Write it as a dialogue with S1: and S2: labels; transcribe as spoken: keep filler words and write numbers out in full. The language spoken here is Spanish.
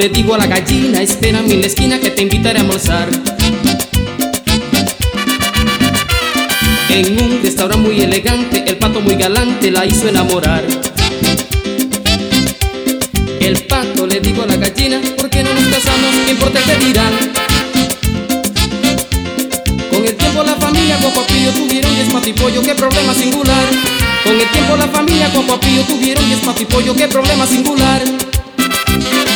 S1: le dijo a la gallina: espérame en la esquina que te invitaré a almorzar. En un restaurante muy elegante, el pato muy galante la hizo enamorar. El pato le dijo a la gallina: ¿por qué no nos casamos? ¿Qué importa qué dirán? Con el tiempo la familia Cuacuapillo tuvieron diez patripollo, qué problema singular. Con el tiempo la familia Cuacuapillo tuvieron diez patripollo, qué problema singular.